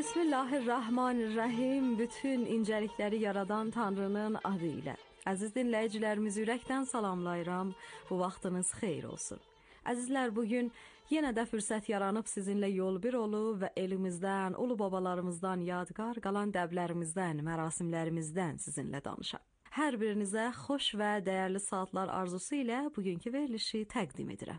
Bismillahirrahmanirrahim. Bütün incəlikləri yaradan Tanrının adı ilə. Əziz dinləyicilərimizi ürəkdən salamlayıram. Bu vaxtınız xeyir olsun. Əzizlər, bugün yenə də fürsət yaranıb sizinlə yol bir olub və elimizdən, ulu babalarımızdan yadgar qalan dəblərimizdən, mərasimlərimizdən sizinlə danışaq. Hər birinizə xoş və dəyərli saatlar arzusu ilə bugünkü verilişi təqdim edirəm.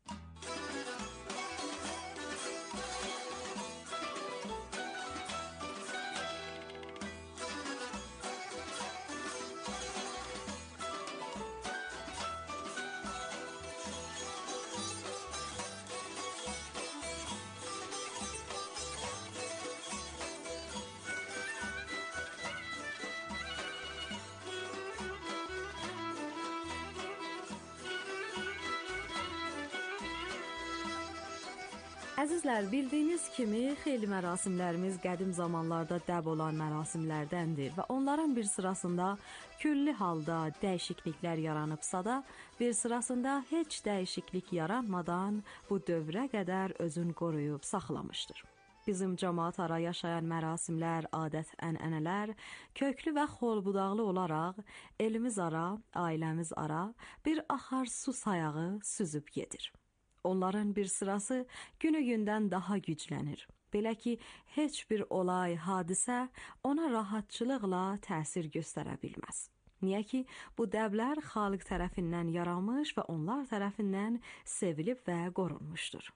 Əzizlər, bildiyiniz kimi xeyli mərasimlərimiz qədim zamanlarda dəb olan mərasimlərdəndir və onların bir sırasında külli halda dəyişikliklər yaranıbsa da, bir sırasında heç dəyişiklik yaranmadan bu dövrə qədər özün qoruyub saxlamışdır. Bizim cəmaət ara yaşayan mərasimlər, adət-ənənələr köklü və xolbudaqlı olaraq elimiz ara, ailəmiz ara bir axar su sayağı süzüb gedir. Onların bir sırası günü-gündən daha güclənir. Belə ki, heç bir olay, hadisə ona rahatçılıqla təsir göstərə bilməz. Niyə ki, bu dəblər xalq tərəfindən yaranmış və onlar tərəfindən sevilib və qorunmuşdur.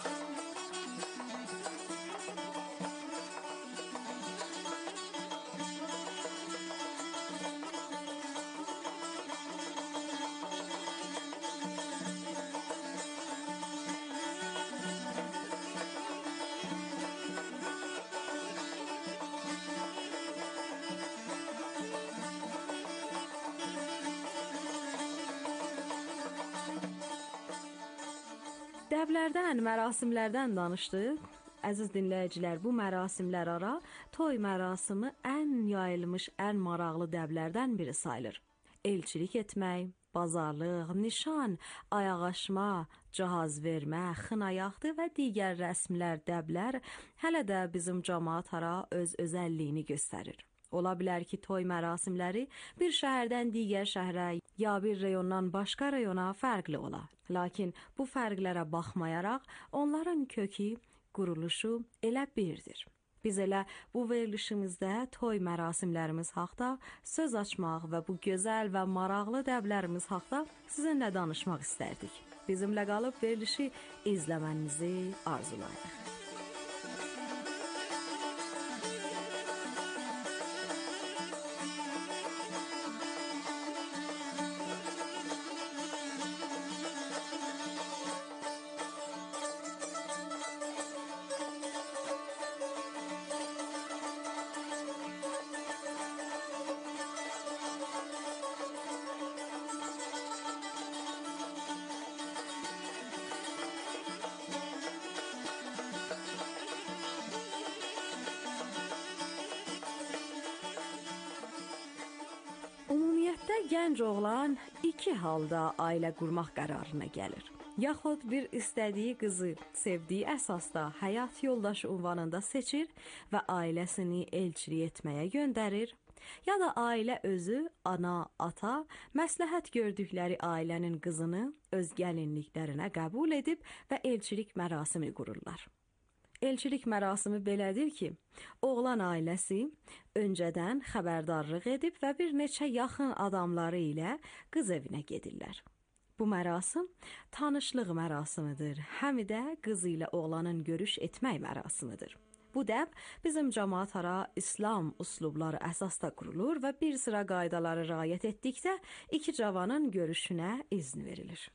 Dəblərdən, mərasimlərdən danışdıq. Əziz dinləyicilər, bu mərasimlər ara toy mərasimi ən yayılmış, ən maraqlı dəblərdən biri sayılır. Elçilik etmək, bazarlıq, nişan, ayaqaşma, cahaz vermə, xınayaqdı və digər rəsmlər, dəblər hələ də bizim cəmaət ara öz özəlliyini göstərir. Ola bilər ki, toy mərasimləri bir şəhərdən digər şəhərə ya bir rayondan başqa rayona fərqli ola. Lakin bu fərqlərə baxmayaraq, onların kökü, quruluşu elə birdir. Biz elə bu verilişimizdə toy mərasimlərimiz haqda söz açmaq və bu gözəl və maraqlı dəblərimiz haqda sizinlə danışmaq istərdik. Bizimlə qalıb verilişi izləmənizi arzulayırıq. Ümumiyyətdə gənc oğlan iki halda ailə qurmaq qərarına gəlir. Yaxud bir istədiyi qızı sevdiyi əsasda həyat yoldaşı ünvanında seçir və ailəsini elçilik etməyə göndərir, ya da ailə özü, ana, ata, məsləhət gördükləri ailənin qızını öz gəlinliklərinə qəbul edib və elçilik mərasimi qururlar. Elçilik mərasimi belədir ki, oğlan ailəsi öncədən xəbərdarlıq edib və bir neçə yaxın adamları ilə qız evinə gedirlər. Bu mərasim tanışlıq mərasimidir, həm də qız ilə oğlanın görüş etmək mərasimidir. Bu dəb bizim cəmaət ara İslam üslubları əsasda qurulur və bir sıra qaydaları riayət etdikdə iki cavanın görüşünə izin verilir.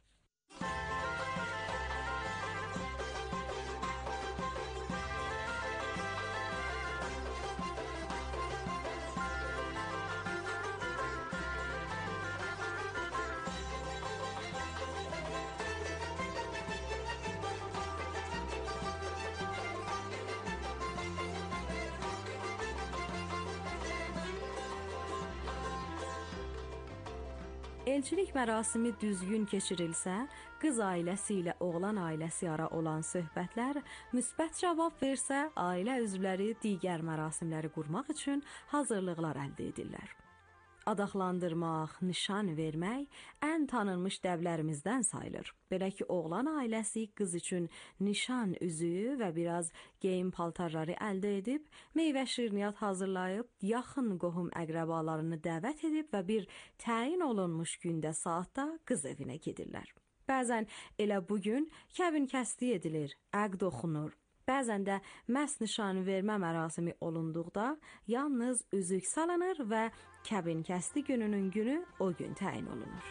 Elçilik mərasimi düzgün keçirilsə, qız ailəsi ilə oğlan ailəsi ara olan söhbətlər müsbət cavab versə, ailə üzvləri digər mərasimləri qurmaq üçün hazırlıqlar əldə edirlər. Adaqlandırmaq, nişan vermək ən tanınmış dəvlərimizdən sayılır. Belə ki, oğlan ailəsi qız üçün nişan üzüyü və biraz geyim paltarları əldə edib, meyvə şirniyyat hazırlayıb, yaxın qohum əqrəbalarını dəvət edib və bir təyin olunmuş gündə saatda qız evinə gedirlər. Bəzən elə bu gün kəbin kəsti edilir, əqd oxunur. Bəzən də məhz nişan vermə mərasimi olunduqda yalnız üzük salınır və kəbin kəsti gününün günü o gün təyin olunur.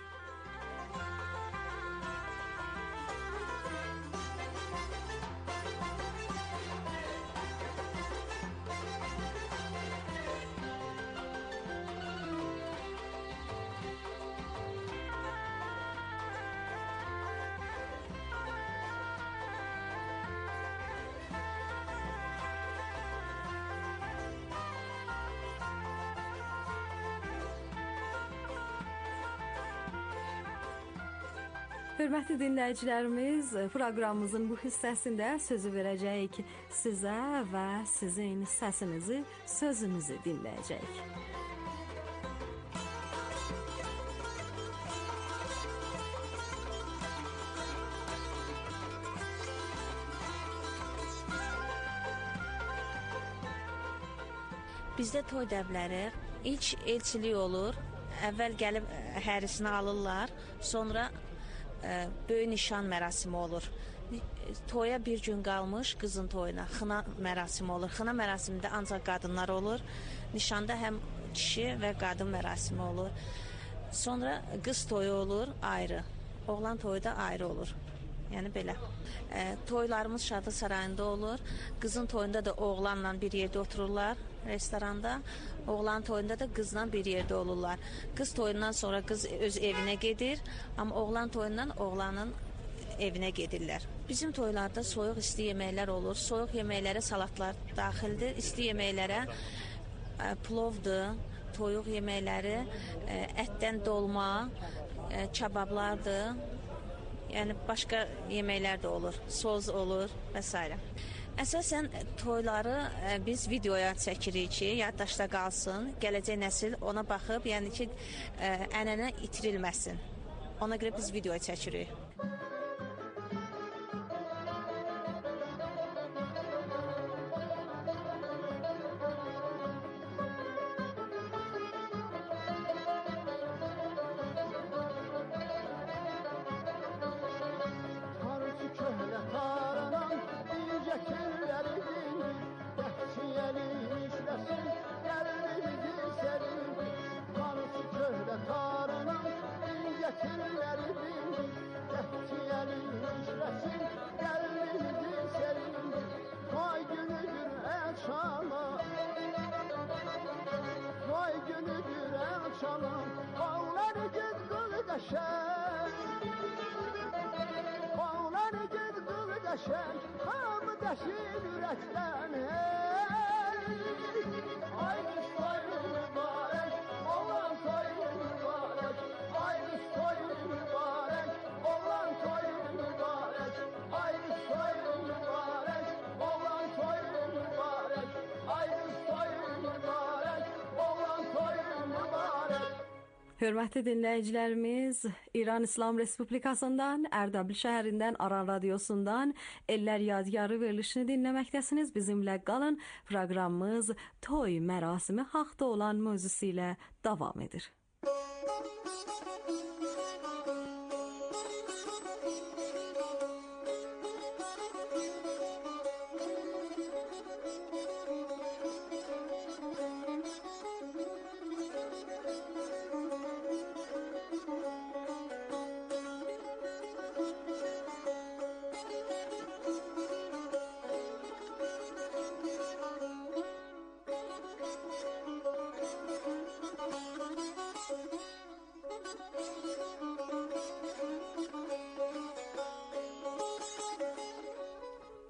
Hörmətli dinləyicilərimiz, proqramımızın bu hissəsində sözü verəcəyik sizə və sizin səsinizi, sözünüzü dinləyəcəyik. Bizdə toy dəvləri ilk elçilik olur. Əvvəl gəlib hərisini alırlar, sonra böyük nişan mərasimi olur. Toya bir gün qalmış qızın toyuna xına mərasimi olur. Xına mərasimində ancaq qadınlar olur. Nişanda həm kişi və qadın mərasimi olur. Sonra qız toyu olur ayrı. Oğlan toyu da ayrı olur. Yəni belə. Toylarımız Şadlıq sarayında olur. Qızın toyunda da oğlanla bir yerdə otururlar restoranda. Oğlan toyunda da qızla bir yerdə olurlar. Qız toyundan sonra qız öz evinə gedir, amma oğlan toyundan oğlanın evinə gedirlər. Bizim toylarda soyuq isti yeməklər olur. Soyuq yeməklərə salatlar daxildir. İsti yeməklərə plovdur, toyuq yeməkləri, ətdən dolma, kabablardır. Yəni başqa yeməklər də olur, soz olur və s. Əsasən toyları biz videoya çəkirik ki, yaddaşda qalsın, gələcək nəsil ona baxıb, yəni ki, ənənə itirilməsin. Ona görə biz videoya çəkirik. Hörmətli dinləyicilərimiz, İran İslam Respublikasından, Ərdəbil şəhərindən, Aran radiosundan Ellər Yadigarı verilişini dinləməkdəsiniz. Bizimlə qalın. Proqramımız toy mərasimi haqda olan mövzusu ilə davam edir.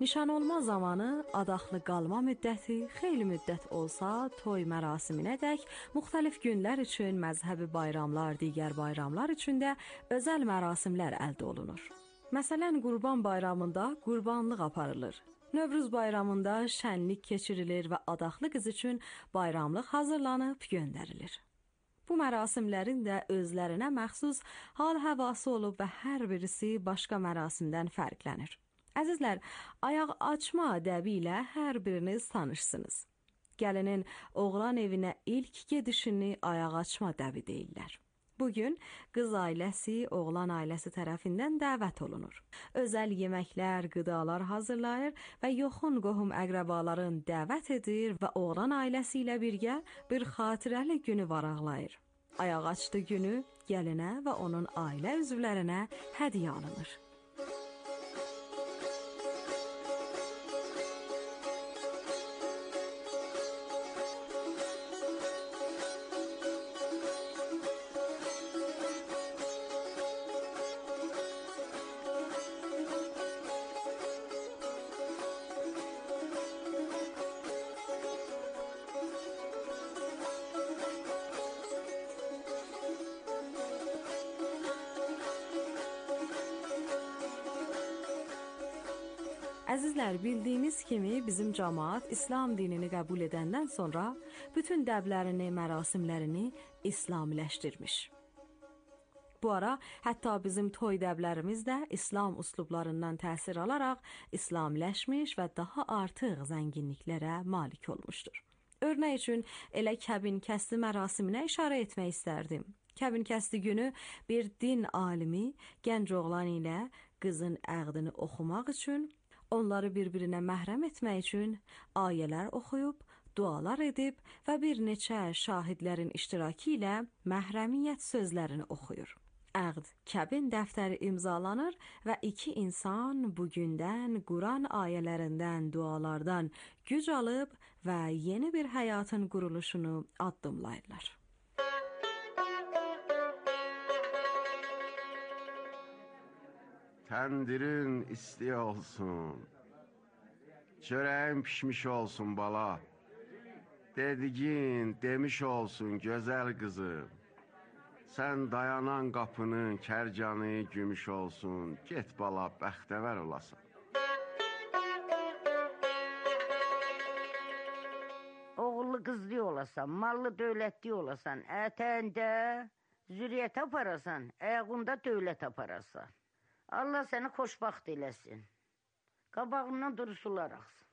Nişan olma zamanı adaxlı qalma müddəti xeyli müddət olsa, toy mərasiminədək müxtəlif günlər üçün məzhəbi bayramlar, digər bayramlar üçün də özəl mərasimlər əldə olunur. Məsələn, Qurban bayramında qurbanlıq aparılır. Növruz bayramında şənlik keçirilir və adaxlı qız üçün bayramlıq hazırlanıb göndərilir. Bu mərasimlərin də özlərinə məxsus hal-həvası olub və hər birisi başqa mərasimdən fərqlənir. Əzizlər, ayaq açma ədəbi ilə hər biriniz tanışsınız. Gəlinin oğlan evinə ilk gedişini ayaq açma ədəbi deyirlər. Bugün qız ailəsi oğlan ailəsi tərəfindən dəvət olunur. Özəl yeməklər, qidalar hazırlayır və yaxın qohum əqrəbaların dəvət edir və oğlan ailəsi ilə birgə bir xatirəli günü varaqlayır. Ayaq açdı günü gəlinə və onun ailə üzvlərinə hədiyyə alınır. Əzizlər, bildiyiniz kimi bizim cəmaət İslam dinini qəbul edəndən sonra bütün dəblərini, mərasimlərini İslamiləşdirmiş. Bu ara hətta bizim toy dəblərimiz də İslam üslublarından təsir alaraq İslamiləşmiş və daha artıq zənginliklərə malik olmuşdur. Örnək üçün elə kəbin kəsdi mərasiminə işarə etmək istərdim. Kəbin kəsdi günü bir din alimi gənc oğlan ilə qızın əqdini oxumaq üçün, onları bir-birinə məhrəm etmək üçün ayələr oxuyub, dualar edib və bir neçə şahidlərin iştirakı ilə məhrəmiyyət sözlərini oxuyur. Əqd kəbin dəftəri imzalanır və iki insan bugündən Quran ayələrindən, dualardan güc alıb və yeni bir həyatın quruluşunu addımlayırlar. Təndirin isti olsun, çörəyin pişmiş olsun bala, dediğin demiş olsun gözəl qızım. Sən dayanan qapının kərcanı gümüş olsun, get bala bəxtəvər olasan. Oğullu qızlı olasan, mallı dövlətli olasan, ətəndə zürriyyət aparasan, ayağında dövlət aparasan. Allah səni xoşbaxt eləsin. Qabağından durusular axsın.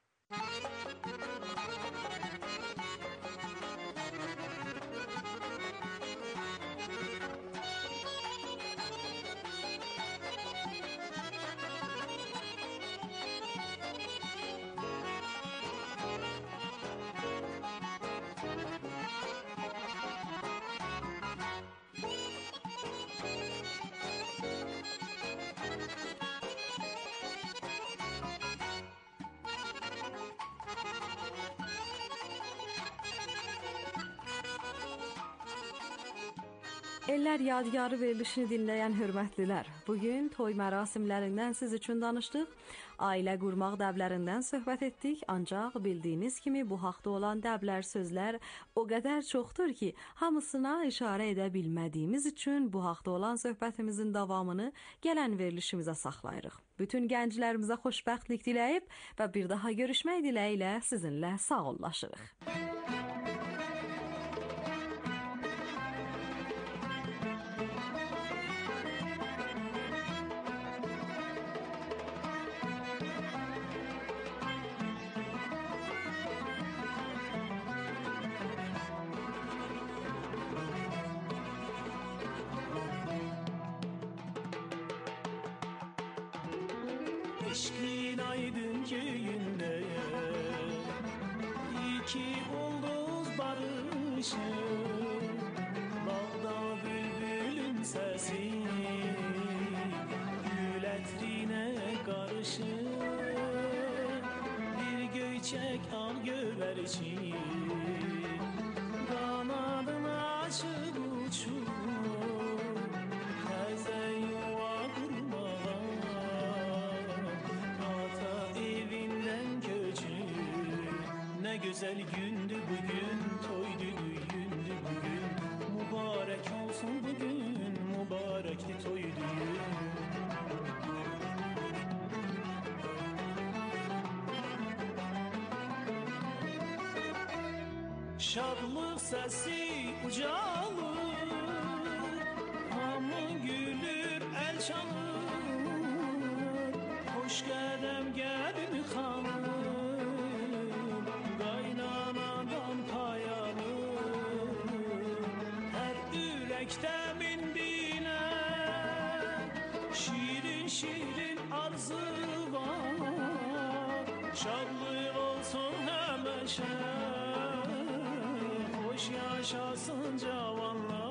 Eller yadigarı verilişini dinləyən hörmətlilər, bugün toy mərasimlərindən siz üçün danışdıq, ailə qurmaq dəblərindən söhbət etdik, ancaq bildiyiniz kimi bu haqda olan dəblər sözlər o qədər çoxdur ki, hamısına işarə edə bilmədiyimiz üçün bu haqda olan söhbətimizin davamını gələn verilişimizə saxlayırıq. Bütün gənclərimizə xoşbəxtlik diləyib və bir daha görüşmək diləyilə sizinlə sağollaşırıq. Eşkin aydın köyünde iki ulduz barışır, bağda bülbülün sesi gül ətrine karışır, bir göyçek al göverçin kanadını açıp uçur, təzə yuva kurmağa ata evin güzel gündü bugün, toydu düğündü bugün. Mübarek olsun bugün, mübarekti toy düğün. Şadlık sesi ucalır, hamı gülür, el çalır. Hoş gedem gelin hanım, qaynanadan pay alır. Her ürəkdə mindinə şirin şirin arzu var. Şadlık olsun həməşə, hoş yaşasın cavanlar.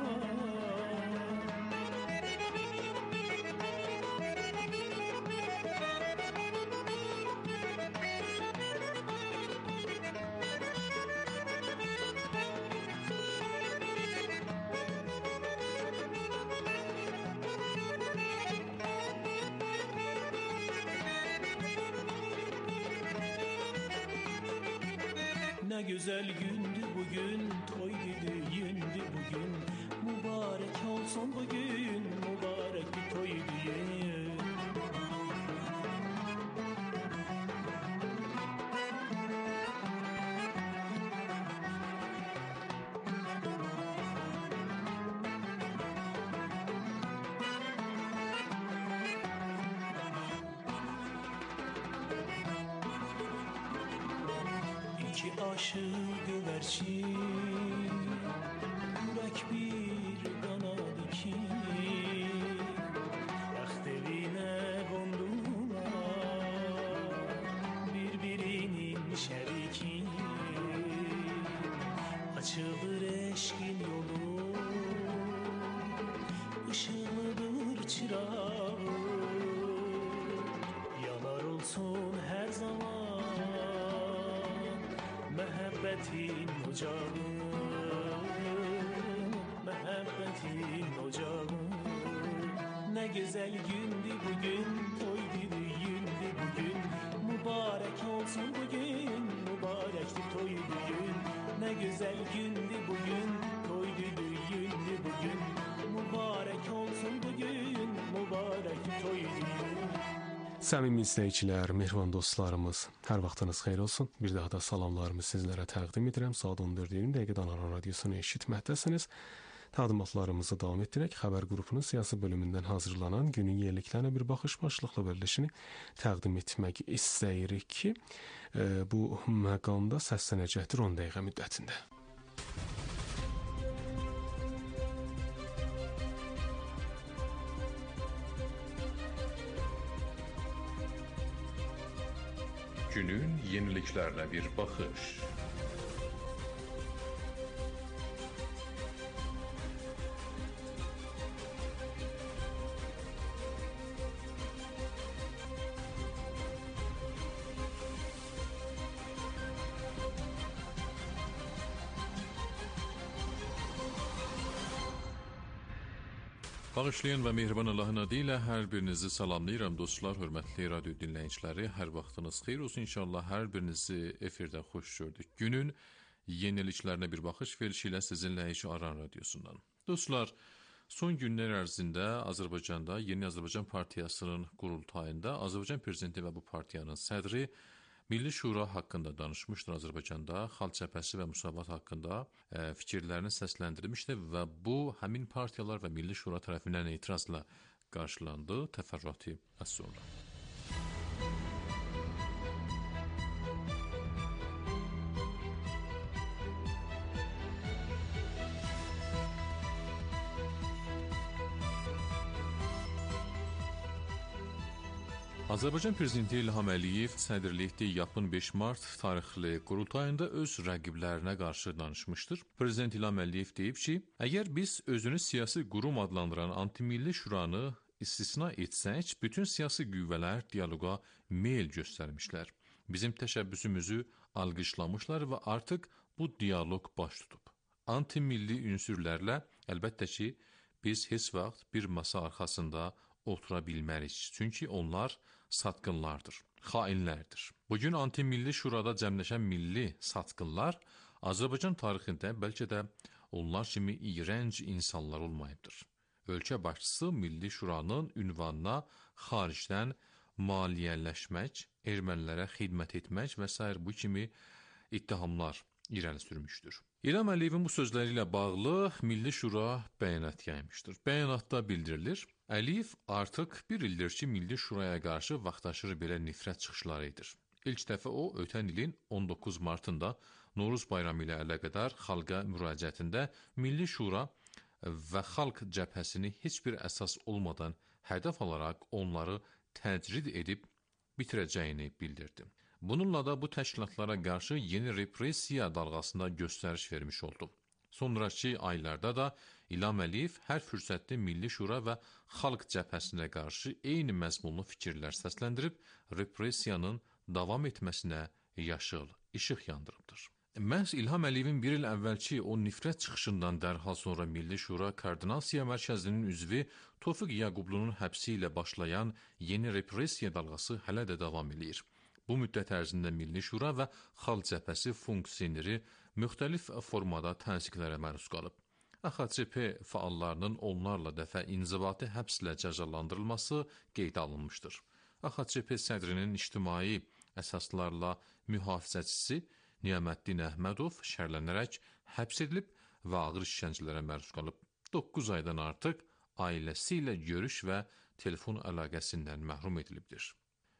Ne güzel gündü bugün, toydu düğündü bugün. Mübarek olsun bugün, mübarek bir toy düğün. İki aşık güvercin, yürek bir kanad iki. Bəxt evinə qondular, birbirinin şəriki. Açılır eşkin yolu, ışıqlıdır çırağı. Yanar olsun her zaman məhəbbətin ocağı, məhəbbətin ocağı. Ne güzel gündü bugün, toydu düğündü bugün. Mübarek olsun bugün, mübarekti toy düğün. Ne güzel gündü bugün, toydu düğündü bugün. Mübarek olsun bugün, mübarekti toy düğün. Səmimi izləyicilər, mehriban dostlarımız, hər vaxtınız xeyir olsun. Bir daha da salamlarımı sizlərə təqdim edirəm. Saat 14:20 dəqiqədən Aran Radiosunu eşitməkdəsiniz. Təqdimatlarımızı davam etdirək. Xəbər qrupunun siyasi bölümündən hazırlanan günün yerliklərinə bir baxış başlıqlı verilişini təqdim etmək istəyirik ki, bu məqamda səslənəcəkdir 10 dəqiqə müddətində. Günün yeniliklerine bir bakış. Bağışlayan və mehriban Allahın adı ilə hər birinizi salamlayıram dostlar, hörmətli radio dinləyiciləri. Hər vaxtınız xeyir olsun inşallah. Hər birinizi efirdə xoş gördük. Günün yeniliklərinə bir baxış verilişi ilə sizinlə Aran Radiosundan. Dostlar, son günlər ərzində Azərbaycanda Yeni Azərbaycan Partiyasının qurultayında Azərbaycan prezidenti və bu partiyanın sədri Milli Şura haqqında danışmışdır. Azərbaycanda Xalq Cəbhəsi və Müsavat haqqında fikirlərini səsləndirmişdi və bu həmin partiyalar və Milli Şura tərəfindən etirazla qarşılandı. Təfərrüatı az sonra. Azərbaycan prezidenti İlham Əliyev sədrlikdə yapın 5 mart tarixli qurultayında öz rəqiblərinə qarşı danışmışdır. Prezident İlham Əliyev deyib ki, əgər biz özünü siyasi qurum adlandıran antimilli şuranı istisna etsək, bütün siyasi qüvvələr dialoqa meyl göstərmişlər. Bizim təşəbbüsümüzü alqışlamışlar və artıq bu dialoq baş tutub. Antimilli ünsürlərlə əlbəttə ki, biz heç vaxt bir masa arxasında otura bilmərik. Çünki onlar satqınlardır, xainlərdir. Bugün anti-milli şurada cəmləşən milli satqınlar Azərbaycan tarixində bəlkə də onlar kimi iyrənc insanlar olmayıbdır. Ölkə başçısı Milli Şuranın ünvanına xaricdən maliyyələşmək, ermənilərə xidmət etmək və s. bu kimi ittihamlar irəli sürmüşdür. İlham Əliyevin bu sözləri ilə bağlı Milli Şura bəyanat yaymışdır. Bəyanatda bildirilir, Əliyev artıq bir ildir ki, Milli Şuraya qarşı vaxtaşırı belə nifrət çıxışları edir. İlk dəfə o, ötən ilin 19 martında Novruz bayramı ilə əlaqədar xalqa müraciətində Milli Şura və Xalq Cəbhəsini heç bir əsas olmadan hədəf alaraq onları təcrid edib bitirəcəyini bildirdi. Bununla da bu təşkilatlara qarşı yeni repressiya dalğasında göstəriş vermiş oldu. Sonraki aylarda da İlham Əliyev hər fürsətdə Milli Şura və Xalq Cəbhəsinə qarşı eyni məzmunlu fikirlər səsləndirib, repressiyanın davam etməsinə yaşıl işıq yandırıbdır. Məhz İlham Əliyevin bir il əvvəlki o nifrət çıxışından dərhal sonra Milli Şura Koordinasiya Mərkəzinin üzvü Tofiq Yaqublu'nun həbsi ilə başlayan yeni repressiya dalğası hələ də davam edir. Bu müddət ərzində Milli Şura və Xalq Cəbhəsi funksioneri müxtəlif formada təzyiqlərə məruz qalıb. AXCP fəallarının onlarla dəfə inzibati həbslə cəzalandırılması qeydə alınmışdır. AXCP sədrinin ictimai əsaslarla mühafizəçisi Niyaməddin Əhmədov şərlənərək həbs edilib və ağır işgəncələrə məruz qalıb. 9 aydan artıq ailəsi ilə görüş və telefon əlaqəsindən məhrum edilibdir.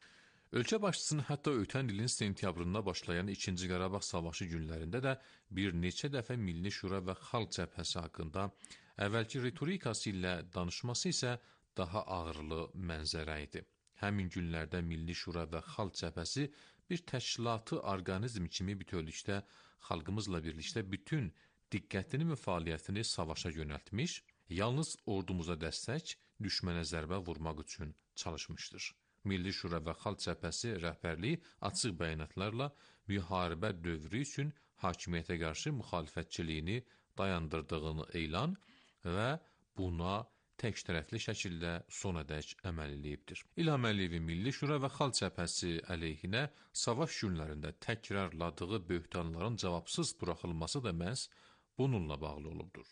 Ölkə başçısının hətta ötən ilin sentyabrında başlayan 2-ci Qarabağ savaşı günlərində də bir neçə dəfə Milli Şura və Xalq Cəbhəsi haqqında əvvəlki ritorikası ilə danışması isə daha ağırlı mənzərə idi. Həmin günlərdə Milli Şura və Xalq Cəbhəsi bir təşkilatı orqanizm kimi bütövlükdə xalqımızla birlikdə bütün diqqətini və fəaliyyətini savaşa yönəltmiş, yalnız ordumuza dəstək, düşmənə zərbə vurmaq üçün çalışmışdır. Milli Şura və Xalq Cəbhəsi rəhbərliyi açıq bəyanatlarla müharibə dövrü üçün hakimiyyətə qarşı müxalifətçiliyini dayandırdığını elan və buna tək tərəfli şəkildə sonadək əməl eləyibdir. İlham Əliyevin Milli Şura və Xalq Cəbhəsi əleyhinə savaş günlərində təkrarladığı böhtanların cavabsız buraxılması da məhz bununla bağlı olubdur.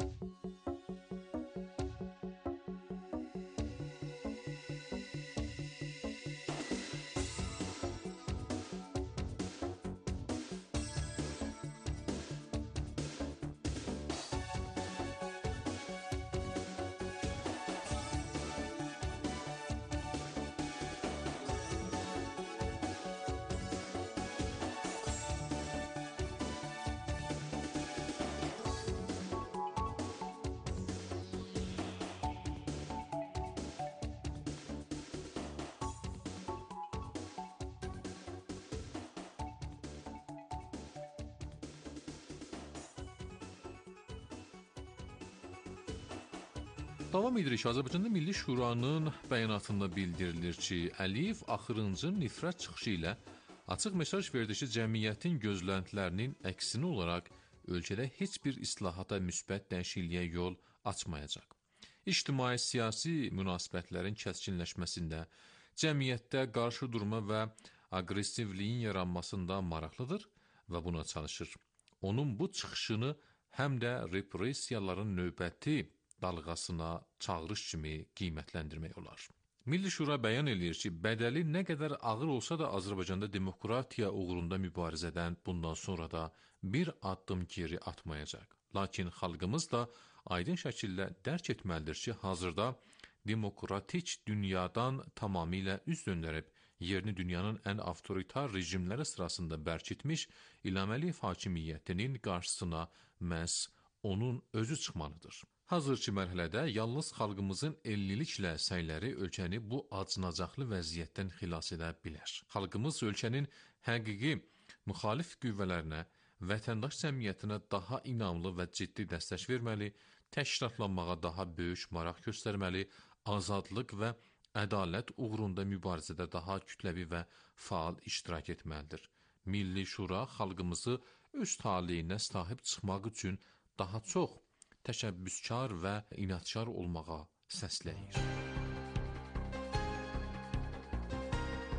Davam edirik. Azərbaycanda Milli Şuranın bəyanatında bildirilir ki, Əliyev axırıncı nifrət çıxışı ilə açıq mesaj verdi ki, cəmiyyətin gözləntilərinin əksini olaraq ölkədə heç bir islahata müsbət dəyişikliyə yol açmayacaq. İctimai-siyasi münasibətlərin kəskinləşməsində, cəmiyyətdə qarşı durma və aqressivliyin yaranmasında maraqlıdır və buna çalışır. Onun bu çıxışını həm də repressiyaların növbəti dalğasına çağırış kimi qiymətləndirmək olar. Milli Şura bəyan edir ki, bədəli nə qədər ağır olsa da Azərbaycanda demokratiya uğrunda mübarizədən bundan sonra da bir addım geri atmayacaq. Lakin xalqımız da aydın şəkildə dərk etməlidir ki, hazırda demokratik dünyadan tamamilə üz döndərib, yerini dünyanın ən avtoritar rejimləri sırasında bərkitmiş İlham Əliyev hakimiyyətinin qarşısına məhz onun özü çıxmalıdır. Hazırki mərhələdə yalnız xalqımızın elliliklə səyləri ölkəni bu acınacaqlı vəziyyətdən xilas edə bilər. Xalqımız ölkənin həqiqi müxalif qüvvələrinə, vətəndaş cəmiyyətinə daha inamlı və ciddi dəstək verməli, təşkilatlanmağa daha böyük maraq göstərməli, azadlıq və ədalət uğrunda mübarizədə daha kütləvi və faal iştirak etməlidir. Milli Şura xalqımızı öz taleyinə sahib çıxmaq üçün daha çox təşəbbüskar və inadkar olmağa səsləyir.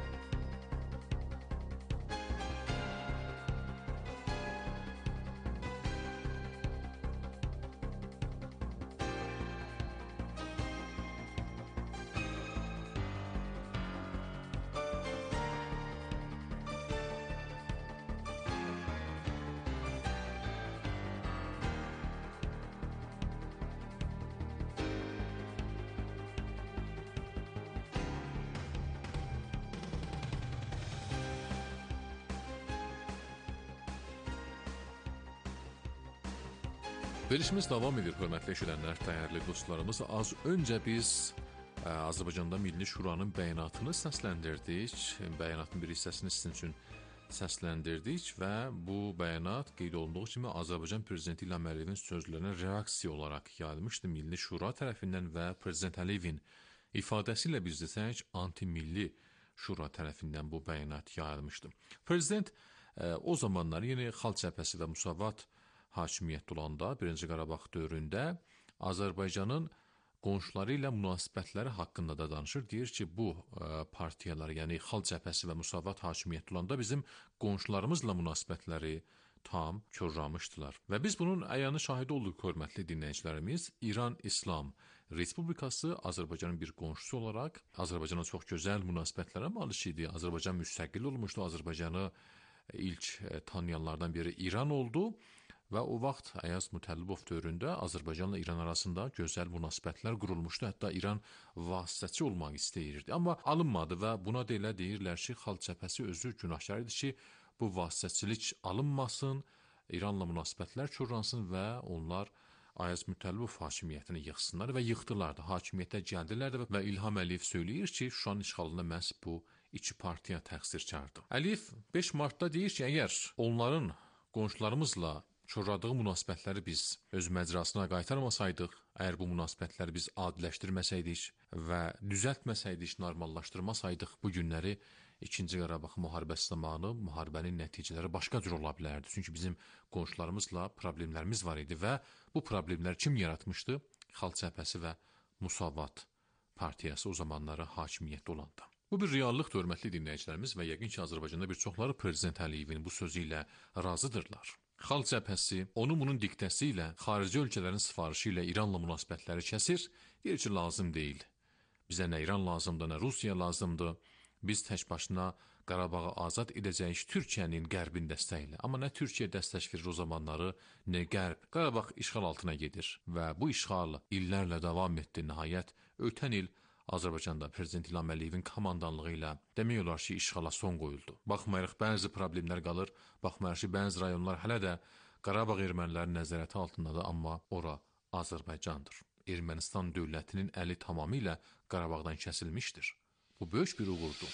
Verilişimiz davam edir, hörmətli eşidənlər, dəyərli dostlarımız. Az öncə biz Azərbaycanda Milli Şuranın bəyanatını səsləndirdik. Bəyanatın bir hissəsini sizin üçün səsləndirdik və bu bəyanat qeyd olunduğu kimi Azərbaycan Prezidenti İlham Əliyevin sözlərinə reaksiya olaraq yayılmışdı Milli Şura tərəfindən və Prezident Əliyevin ifadəsi ilə biz desək, anti-milli Şura tərəfindən bu bəyanat yayılmışdı. Prezident o zamanlar yeni Xalq Cəbhəsi və Müsavat hakimiyyətdə olanda, 1-ci Qarabağ dövründə Azərbaycanın qonşuları ilə münasibətləri haqqında da danışır. Deyir ki, bu partiyalar, yəni Xalq Cəbhəsi və Müsavat hakimiyyətdə olanda bizim qonşularımızla münasibətləri tam korlamışdılar. Və biz bunun əyanı şahidi olduq, hörmətli dinləyicilərimiz. İran İslam Respublikası Azərbaycanın bir qonşusu olaraq Azərbaycana çox gözəl münasibətlərə malik idi. Azərbaycan müstəqil olmuşdu. Azərbaycanı ilk tanıyanlardan biri İran oldu. Və o vaxt Ayaz Mütəllibov dövründə Azərbaycanla İran arasında gözəl münasibətlər qurulmuşdu. Hətta İran vasitəçi olmaq istəyirdi. Amma alınmadı və buna da elə deyirlər ki, Xalq Cəbhəsi özü günahkar idi ki, bu vasitəçilik alınmasın, İranla münasibətlər korlansın və onlar Ayaz Mütəllibov hakimiyyətini yıxsınlar və yıxdılar da. Hakimiyyətə gəldilər və İlham Əliyev söyləyir ki, Şuşanın işğalında məhz bu iki partiya təqsirkardır. Əliyev 5 martda deyir ki, əgər onların qonşularımızla korladığı münasibətləri biz öz məcrasına qaytarmasaydıq, əgər bu münasibətləri biz adiləşdirməsəydik və düzəltməsəydik, normallaşdırmasaydıq, bu günləri 2-ci Qarabağ müharibəsi zamanı müharibənin nəticələri başqa cür ola bilərdi. Çünki bizim qonşularımızla problemlərimiz var idi və bu problemləri kim yaratmışdı? Xalq Cəbhəsi və Müsavat partiyası o zamanları hakimiyyətdə olanda. Bu bir reallıq, hörmətli dinləyicilərimiz, və yəqin ki, Azərbaycanda bir çoxları Prezident Əliyevin bu sözü ilə razıdırlar. Xalq Cəbhəsi onun bunun diktəsi ilə, xarici ölkələrin sifarişi ilə İranla münasibətləri kəsir, deyir ki, lazım deyil. Bizə nə İran lazımdır, nə Rusiya lazımdır. Biz tək başına Qarabağı azad edəcəyik Türkiyənin qərbin dəstəyi ilə. Amma nə Türkiyə dəstək verir o zamanları, nə qərb. Qarabağ işğal altına gedir və bu işğal illərlə davam etdi. Nəhayət, ötən il Azərbaycanda Prezident İlham Əliyevin komandanlığı ilə demək olar ki, işğala son qoyuldu. Baxmayaraq, bəzi problemlər qalır, baxmayaraq ki, bəzi rayonlar hələ də Qarabağ ermənilərinin nəzarəti altındadır, amma ora Azərbaycandır. Ermənistan dövlətinin əli tamamilə Qarabağdan kəsilmişdir. Bu böyük bir uğurdur.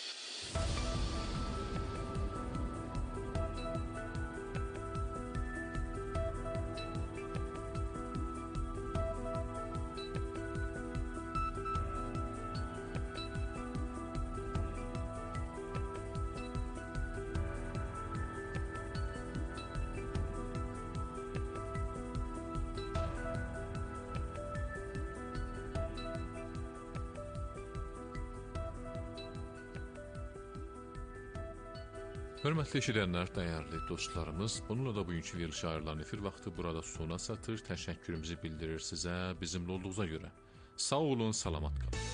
Hörmətli eşidənlər, dəyərli dostlarımız, bununla da bugünkü verilişə ayrılan efir vaxtı burada sona çatır. Təşəkkürümüzü bildirir sizə bizimlə olduğunuza görə. Sağ olun, salamat qalın.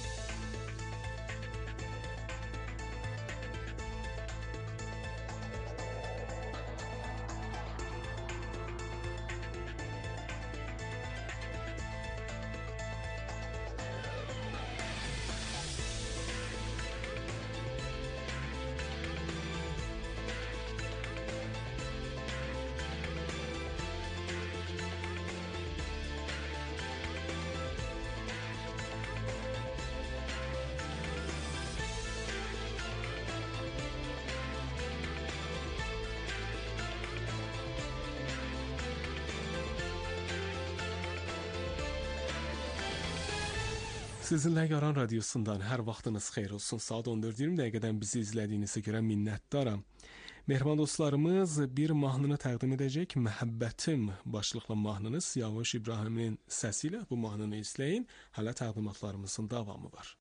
Sizinlə Yaran Radiosundan hər vaxtınız xeyir olsun. Saat 14:20 dəqiqədən bizi izlədiyinizə görə minnətdaram. Mehriban dostlarımız bir mahnını təqdim edəcək. Məhəbbətim başlıqlı mahnını Siyavuş İbrahimin səsi ilə bu mahnını izləyin. Hələ təqdimatlarımızın davamı var.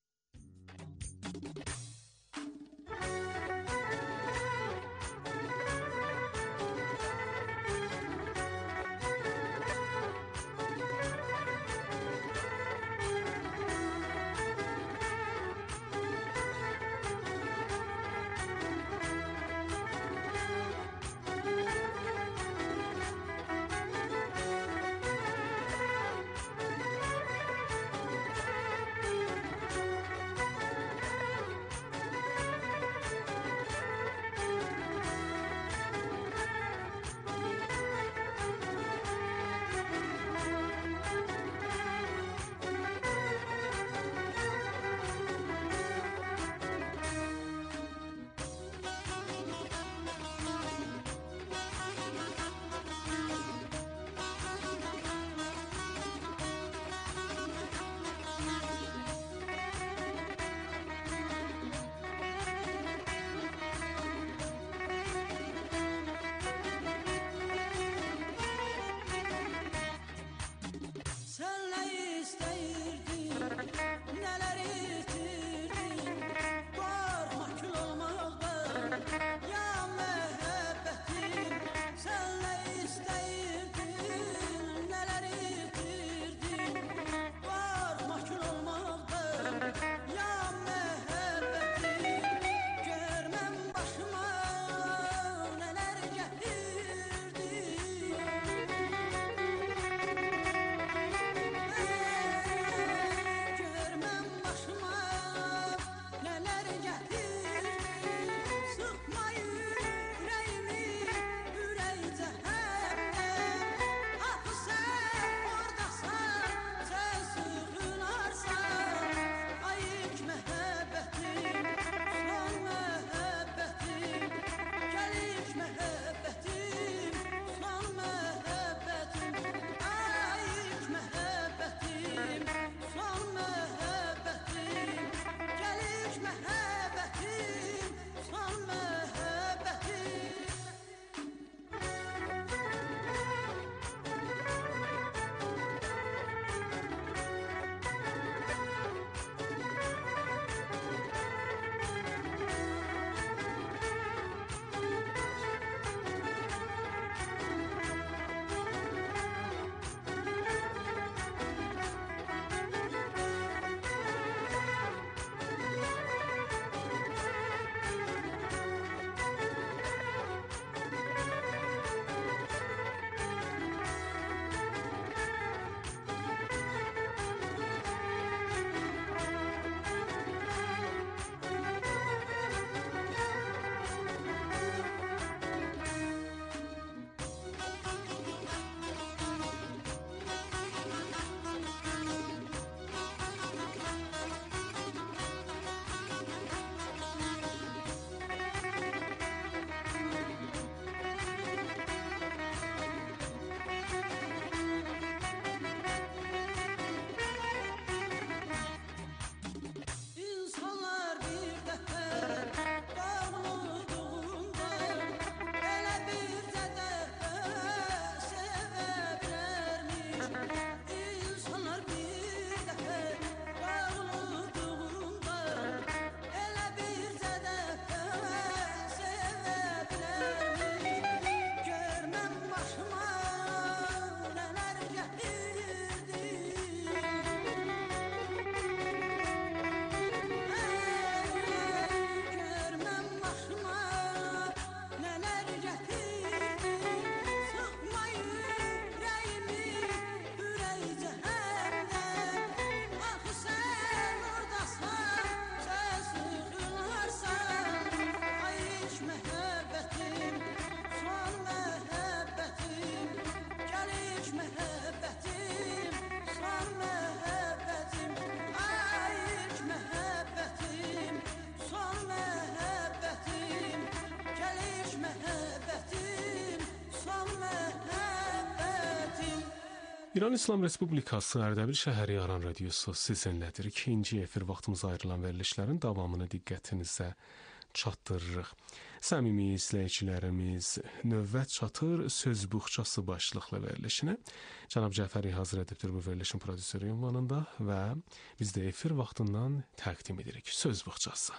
İran İslam Respublikası Ərdəbil şəhəri Aran radiosu sizinlədir. İkinci efir vaxtımıza ayrılan verilişlərin davamını diqqətinizə çatdırırıq. Səmimi izləyicilərimiz, növbət çatır söz buxçası başlıqlı verilişinə. Cənab Cəfəri hazır edibdir bu verilişin prodüseri ünvanında və biz də efir vaxtından təqdim edirik. Söz buxçası.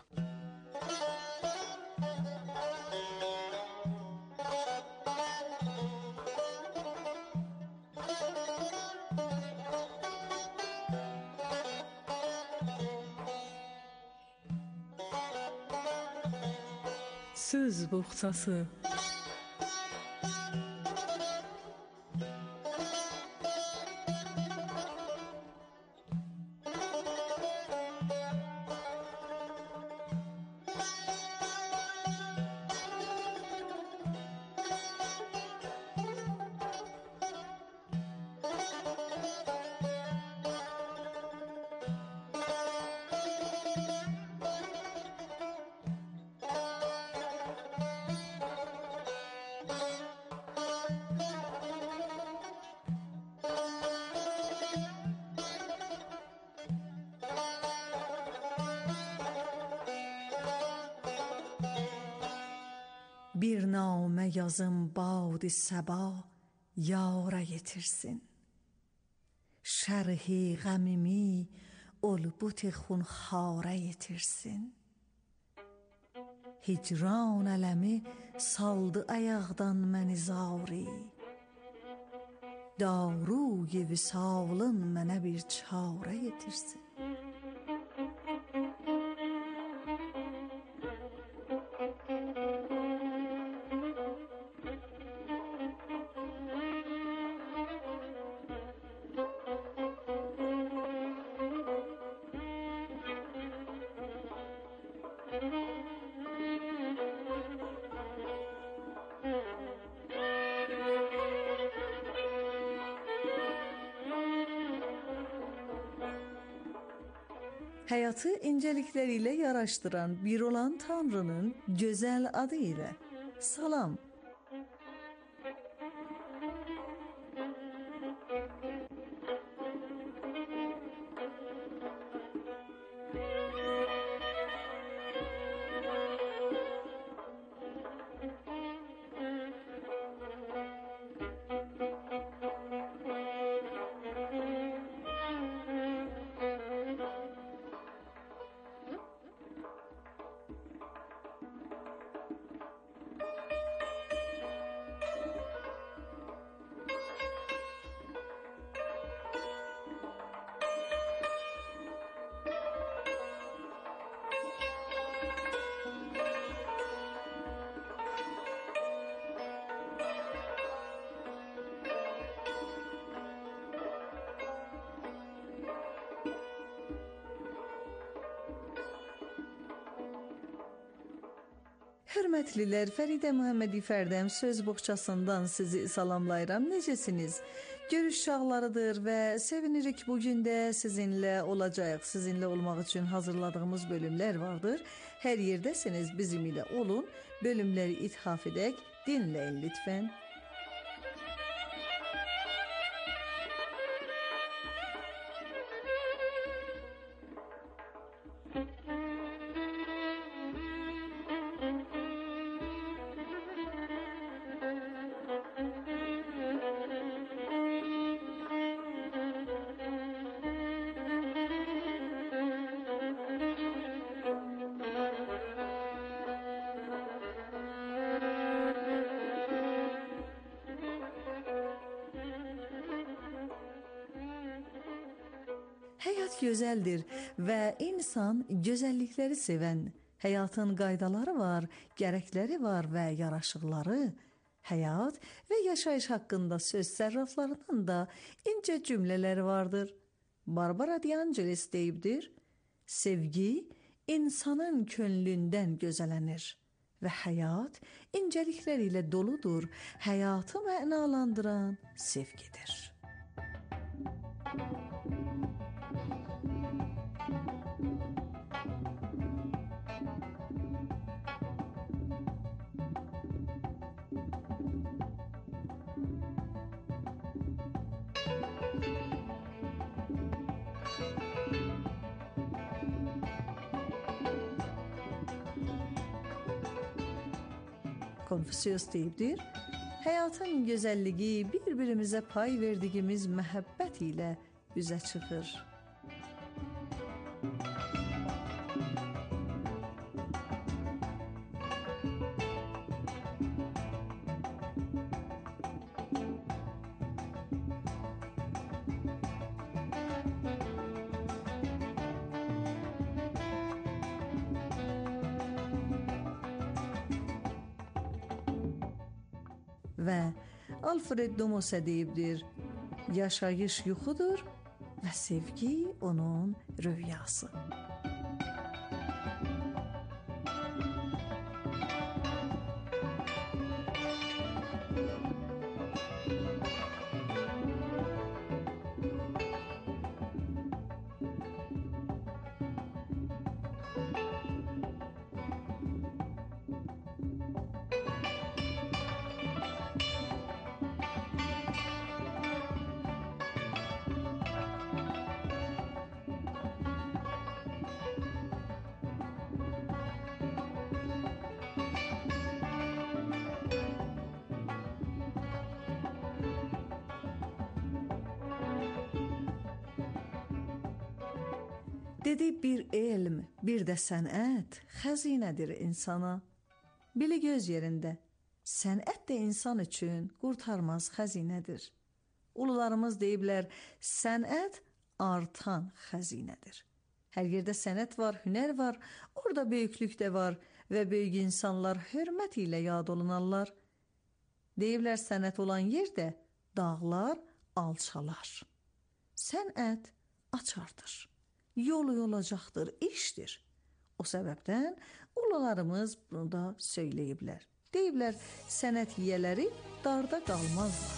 Söz buxçası. Bir namə yazım bad-i səba yara yetirsin. Şərhi qəmimi ulbut xunxara yetirsin. Hicran ələmi saldı ayaqdan məni zari. Daruy visalın mənə bir çara yetirsin. Həyatı incəlikləriyle yaraşdıran bir olan Tanrının gözəl adı ilə salam. Hörmətlilər, Fəridə Məhəmmədi Fərdəm söz boğçasından sizi salamlayıram. Necəsiniz? Görüş çağlarıdır və sevinirik bugün də sizinlə olacağıq. Sizinlə olmaq üçün hazırladığımız bölümlər vardır. Hər yerdəsiniz, bizim ilə olun. Bölümləri ithaf edək, dinləyin lütfən. Həyat gözəldir və insan gözəllikləri sevən, həyatın qaydaları var, gərəkləri var və yaraşıqları, həyat və yaşayış haqqında söz sərraflarının da incə cümlələri vardır. Barbara D'Angelis deyibdir, sevgi insanın könlündən gözələnir və həyat incəliklərilə doludur, həyatı mənalandıran sevgidir. Konfusius deyibdir: həyatın gözəlliyi bir-birimizə pay verdiyimiz məhəbbət ilə üzə çıxır. Və Alfred Domose deyibdir: yaşayış yuxudur və sevgi onun rüyası. Dedi bir elm, bir də sənət xəzinədir insana. Bili göz yerində, sənət də insan üçün qurtarmaz xəzinədir. Ulularımız deyiblər, sənət artan xəzinədir. Hər yerdə sənət var, hünər var, orada böyüklük də var və böyük insanlar hörmət ilə yad olunarlar. Deyiblər, sənət olan yerdə dağlar alçalar. Sənət açardır. Yolu olacaqdır, işdir. O səbəbdən ulularımız bunu da söyləyiblər. Deyiblər, sənət yiyələri darda qalmazlar.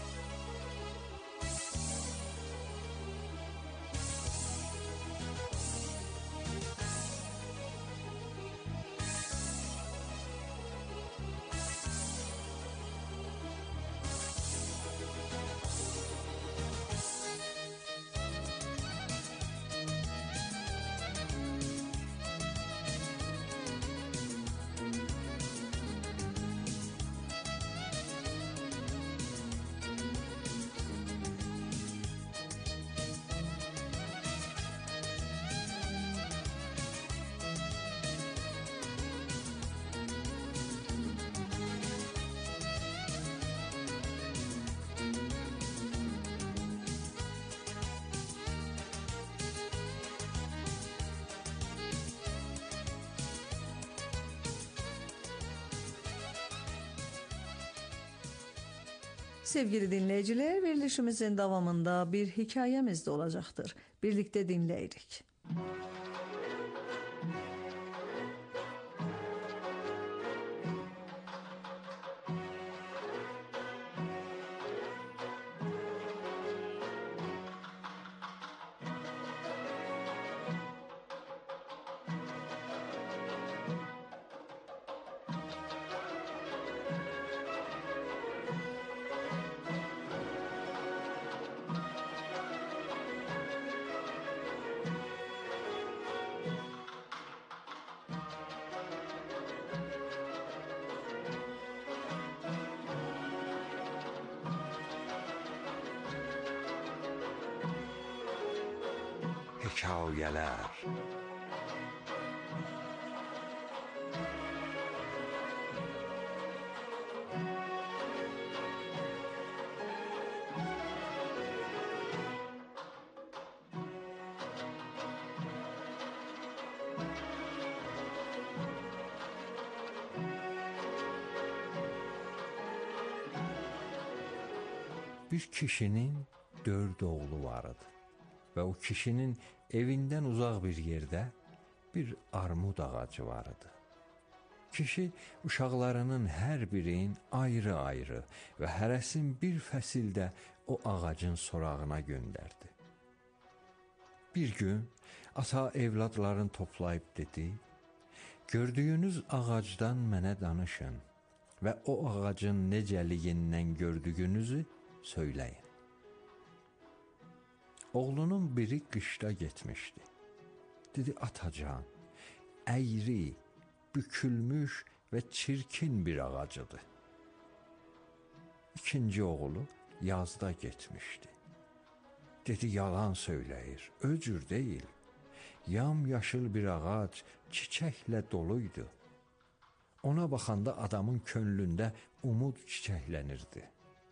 Sevgili dinləyicilər, verilişimizin davamında bir hekayəmiz də olacaqdır. Birlikdə dinləyirik. Hekayələr. Bir kişinin 4 oğlu vardı və o kişinin evindən uzaq bir yerdə bir armud ağacı vardı. Kişi uşaqlarının hər birinin ayrı-ayrı və hərəsin bir fəsildə o ağacın sorağına göndərdi. Bir gün ata evladlarını toplayıb dedi: "Gördüyünüz ağacdan mənə danışın və o ağacın necəliyindən gördüyünüzü söyləyin." Oğlunun biri qışda getmişdi. Dedi: "Atacan, əyri, bükülmüş və çirkin bir ağacıdır. İkinci oğlu yazda getmişdi. Dedi, yalan söyləyir, öcür deyil. Yamyaşıl bir ağac çiçəklə doluydu. Ona baxanda adamın könlündə umud çiçəklənirdi.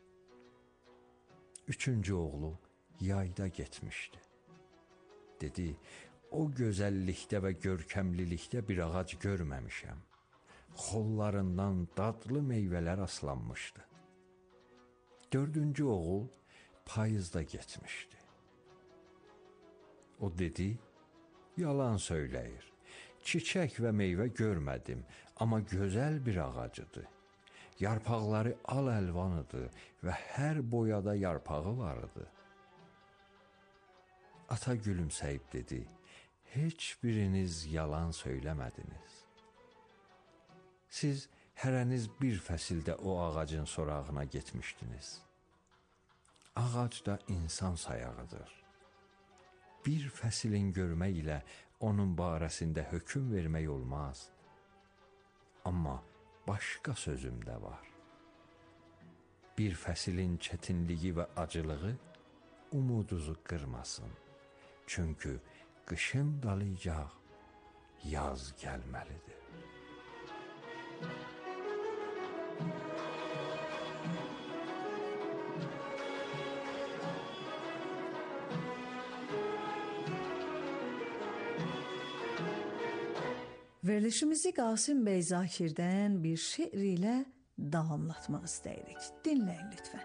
Üçüncü oğlu yayda getmişdi. Dedi, o gözəllikdə və görkəmlilikdə bir ağac görməmişəm. Xollarından dadlı meyvələr aslanmışdı. Dördüncü oğul payızda getmişdi. O dedi, yalan söyləyir. Çiçək və meyvə görmədim, amma gözəl bir ağacıdır. Yarpaqları al-əlvanıdır və hər boyada yarpağı vardı. Ata gülümsəyib dedi, heç biriniz yalan söyləmədiniz. Siz hərəniz bir fəsildə o ağacın sorağına getmişdiniz. Ağac da insan sayağıdır. Bir fəsilin görmək ilə onun barəsində hökm vermək olmaz. Amma başqa sözüm də var. Bir fəsilin çətinliyi və acılığı umudunuzu qırmasın. Çünki qışın dalayacaq, yaz gəlməlidir. Verilişimizi Qasım bəy Zakirdən bir şeir ilə davamlatmaq istəyirik. Dinləyin lütfən.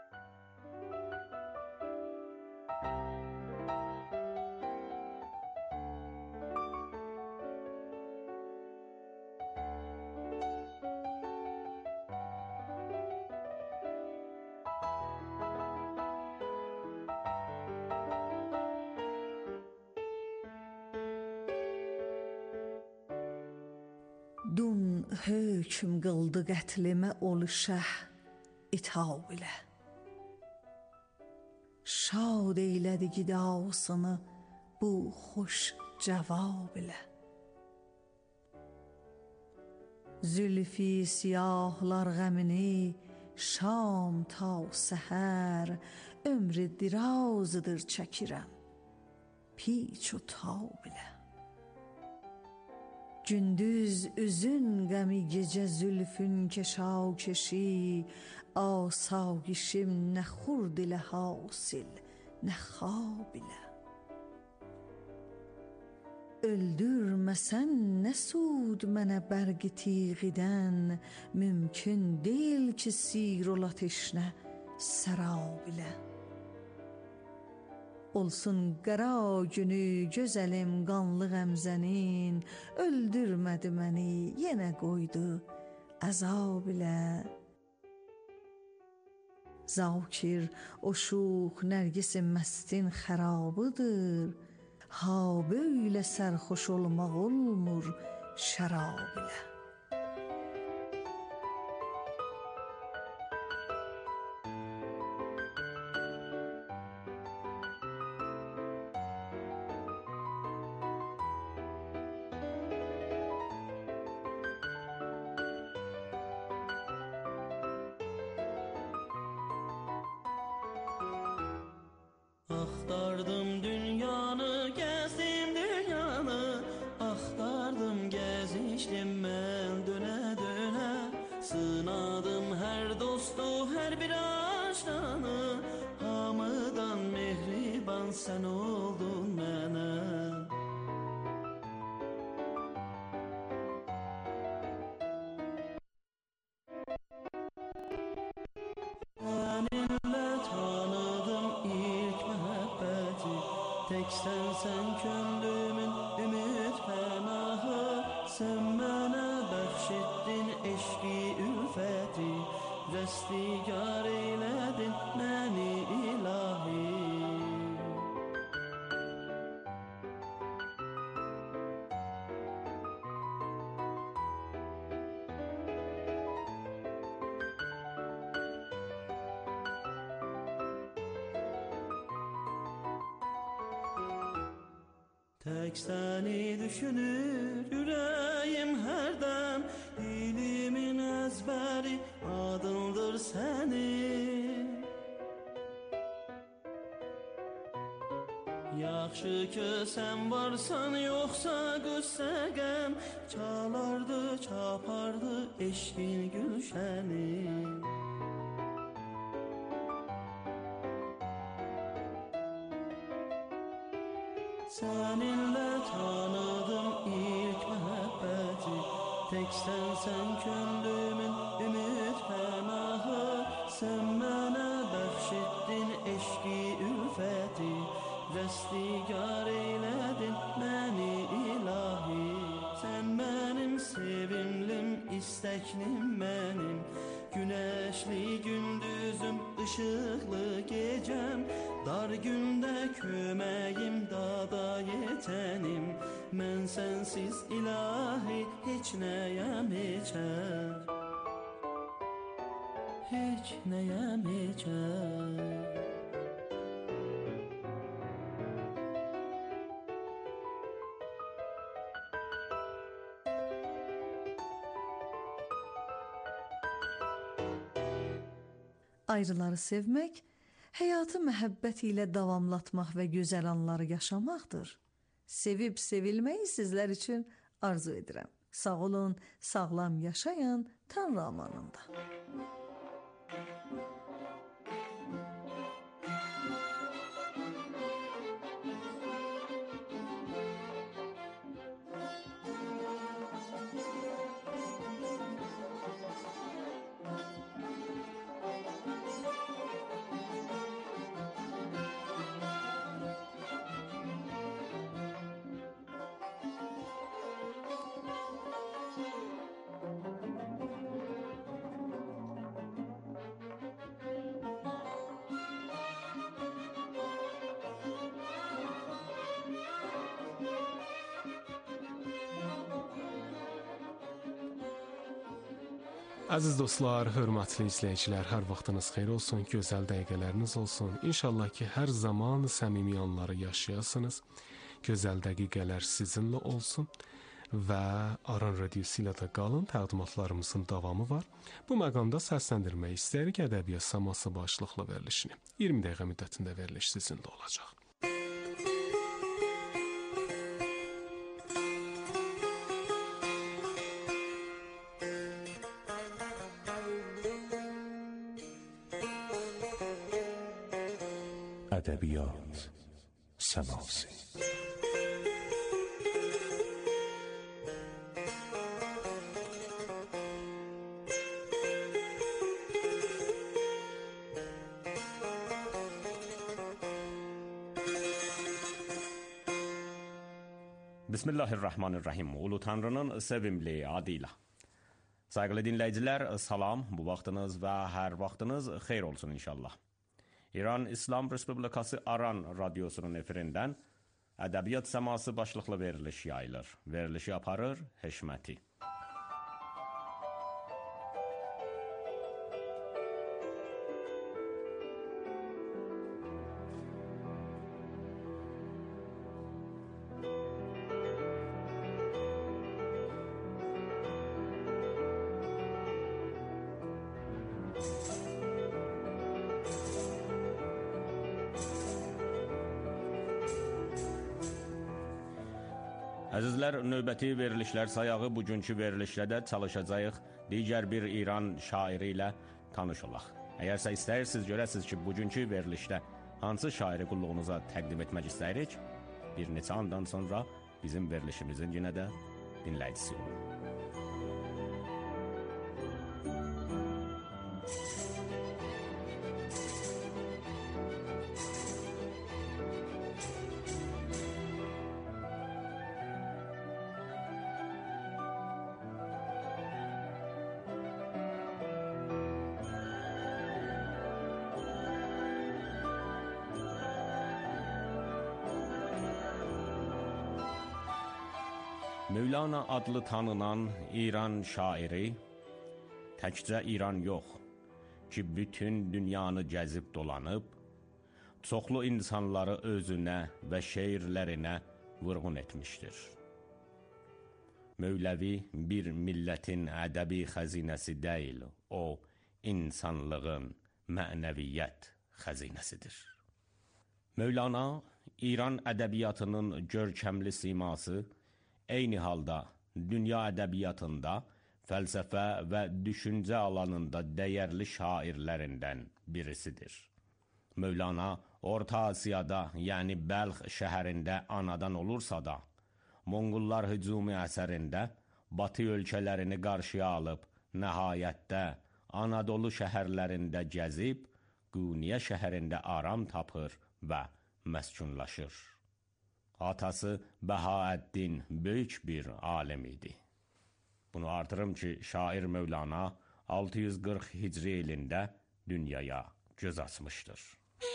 Dun hökm qıldı qətlimə olu şəh itab ilə. Şad eylədi gidasını bu xoş cavab ilə. Zülfi siyahlar qəmini şam ta səhər, ömrü dirazıdır çəkirəm piç u tab ilə. Gündüz üzün qəmi gecə zülfün keşakeşi, asayişim nə xurd ilə hasil, nə xab ilə. Öldürməsən nə sud mənə bərqi tiğidən, mümkün deyil ki sir ola teşnə sərab ilə. Olsun qara günü gözəlim qanlı qəmzənin, öldürmədi məni, yenə qoydu əzab ilə. Zakir o şux nərgis məstin xərabıdır, ha böylə sərxoş olmaq olmur şərab ilə. Axtardım dünyanı, gəzdim dünyanı, axtardım, gəzişdim mən dönə-dönə. Sınadım hər dostu, hər bir aşnanı, hamıdan mehriban sən oldun mənə. Səninlə tanıdım ilk məhəbbəti, tək sənsən könlümün ümid pənahı. Sən mənə bəxş etdin eşqi ülfəti, dəstigar eylədin məni ilahi. Tək səni düşünür ürəyim hərdən, dili Yaxşı ki sən varsan, yoxsa qüssə qəm çalardı, çapardı eşqin gülşəni. Səninlə tanıdım ilk məhəbbəti, təksən sən könlümün ümid pənahı, sən mənə bəxş etdin eşqi ülfəti, dəstigar eylədin məni ilahi. Sən mənim sevimlim, istəklim mənim, günəşli gündüzüm, işıqlı gecəm, dar gündə köməyim, dada yetənim. Mən sənsiz ilahi heç nəyəm heçəm, heç nəyəm heçəm. Ayrıları sevmək, həyatı məhəbbət ilə davamlatmaq və gözəl anları yaşamaqdır. Sevib sevilməyi sizlər üçün arzu edirəm. Sağ olun, sağlam yaşayın, Tanrı amanında. Əziz dostlar, hörmətli izləyicilər, hər vaxtınız xeyir olsun, gözəl dəqiqələriniz olsun. İnşallah ki, hər zaman səmimi anları yaşayasınız, gözəl dəqiqələr sizinlə olsun və Aran Radiosu ilə də qalın, təqdimatlarımızın davamı var. Bu məqamda səsləndirmək istəyirik Ədəbiyyat Səması başlıqlı verilişini. 20 dəqiqə müddətində veriliş sizinlə olacaq. Ədəbiyyat Səması. Bismillahirrahmanirrahim. Ulu Tanrı'nın sevimli adıyla. Saygılı dinleyiciler, salam. Bu vaxtınız və hər vaxtınız xeyr olsun inşallah. İran İslam Respublikası Aran Radyosu'nun efirindən Ədəbiyyat Səması başlıqlı veriliş yayılır. Verilişi aparır Heşməti. Əzizlər, növbəti verilişlər sayağı bugünkü verilişlə də çalışacağıq digər bir İran şairi ilə tanış olaq. Əgərsə istəyirsiniz, görəsiniz ki, bugünkü verilişdə hansı şairi qulluğunuza təqdim etmək istəyirik, bir neçə andan sonra bizim verilişimizin yenə də dinləyicisi olun. Mövlana adlı tanınan İran şairi, təkcə İran yox ki, bütün dünyanı gəzib dolanıb, çoxlu insanları özünə və şeirlərinə vurğun etmişdir. Mövləvi bir millətin ədəbi xəzinəsi deyil, o, insanlığın mənəviyyət xəzinəsidir. Mövlana İran ədəbiyyatının görkəmli siması, eyni halda dünya ədəbiyyatında, fəlsəfə və düşüncə alanında dəyərli şairlərindən birisidir. Mövlana Orta Asiyada, yəni Bəlx şəhərində anadan olursa da, Monqollar hücumu əsərində Batı ölkələrini qarşıya alıb, nəhayətdə Anadolu şəhərlərində gəzib, Quniyə şəhərində aram tapır və məskunlaşır. Atası Bəhaəddin böyük bir alim idi. Bunu artırım ki, şair Mövlana 640 Hicri ilində dünyaya göz açmışdır.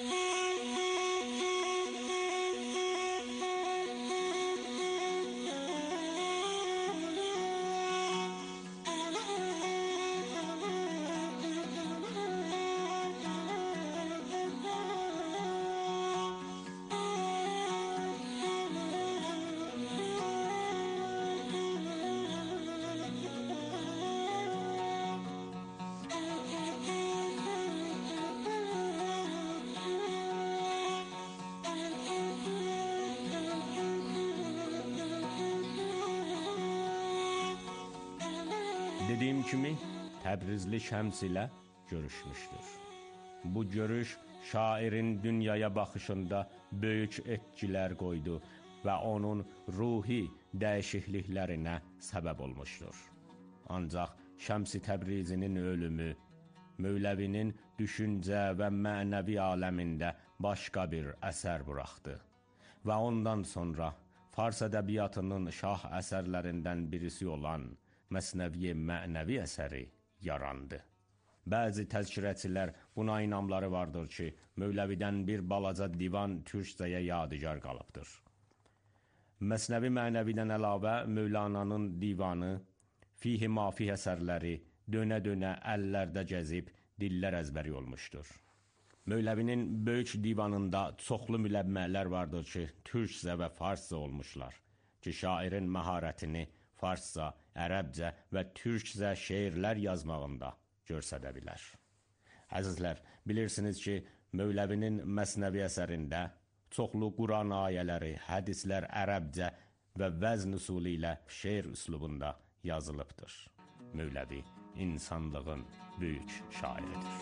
Dediyim kimi, Təbrizli Şəms ilə görüşmüşdür. Bu görüş şairin dünyaya baxışında böyük etkilər qoydu və onun ruhi dəyişikliklərinə səbəb olmuşdur. Ancaq Şəms-i Təbrizinin ölümü, Mövləvinin düşüncə və mənəvi aləmində başqa bir əsər buraxdı və ondan sonra Fars ədəbiyyatının şah əsərlərindən birisi olan Məsnəvi mənəvi əsəri yarandı. Bəzi təzkirəçilər buna inamları vardır ki, Mövləvidən bir balaca divan türkcəyə yadigar qalıbdır. Məsnəvi mənəvidən əlavə Mövlananın divanı, Fihi Mafih əsərləri dönə-dönə əllərdə gəzib dillər əzbəri olmuşdur. Mövləvinin böyük divanında çoxlu müləmmələr vardır ki, türkcə və farsca olmuşlar ki, şairin məharətini farsca, ərəbcə və türkcə şeirlər yazmağında görsədə bilər. Əzizlər, bilirsiniz ki, Mövləvinin Məsnəvi əsərində çoxlu Quran ayələri, hədislər ərəbcə və vəzn usulü ilə şeir üslubunda yazılıbdır. Mövləvi insanlığın böyük şairidir.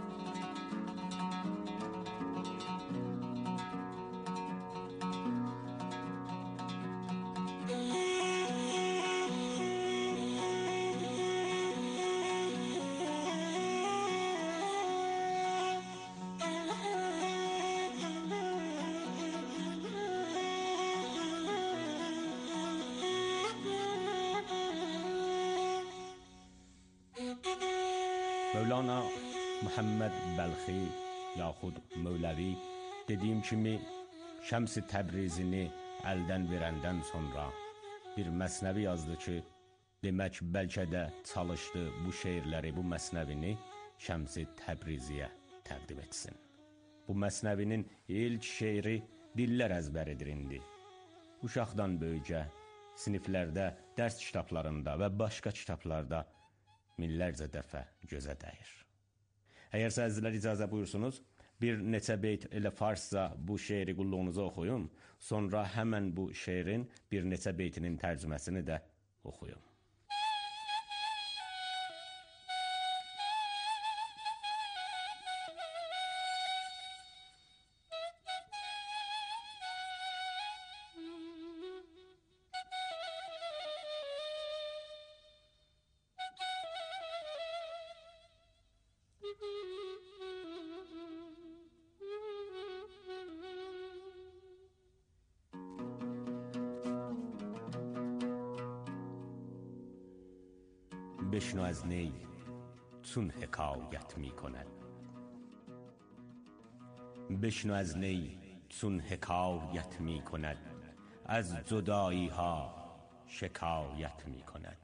Mövlana Muhammed Bəlxi yaxud Mövləvi dediyim kimi Şəms-i Təbrizini əldən verəndən sonra bir məsnəvi yazdı ki, demək bəlkə də çalışdı bu şeirləri, bu məsnəvini Şəms-i Təbriziyə təqdim etsin. Bu məsnəvinin ilk şeiri dillər əzbəridir indi. Uşaqdan böyücə, siniflərdə, dərs kitablarında və başqa kitablarda minlərcə dəfə gözə dəyir. Əgər səhzilər icazə buyursunuz, bir neçə beyt elə farsca bu şeiri qulluğunuza oxuyum, sonra həmən bu şeirin bir neçə beytinin tərcüməsini də oxuyum. بشنو از نی چون حکایت می کند بشنو از نی چون حکایت می کند از جدایی ها شکایت می کند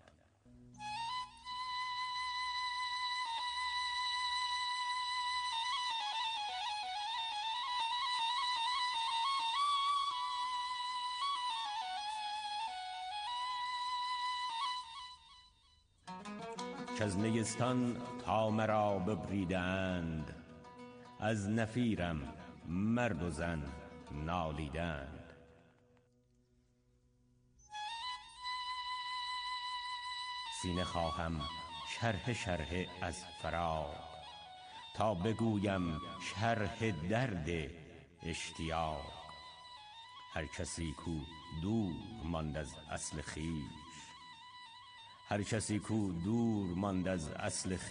از نیستان تا مرا ببریدند از نفیرم مرد و زن نالیدند. سینه خواهم شرح از فراق، تا بگویم شرح درد اشتیاق. هر کسی کو دور ماند از اصل خویش، هر کسی کو دور ماند از اصل خویش،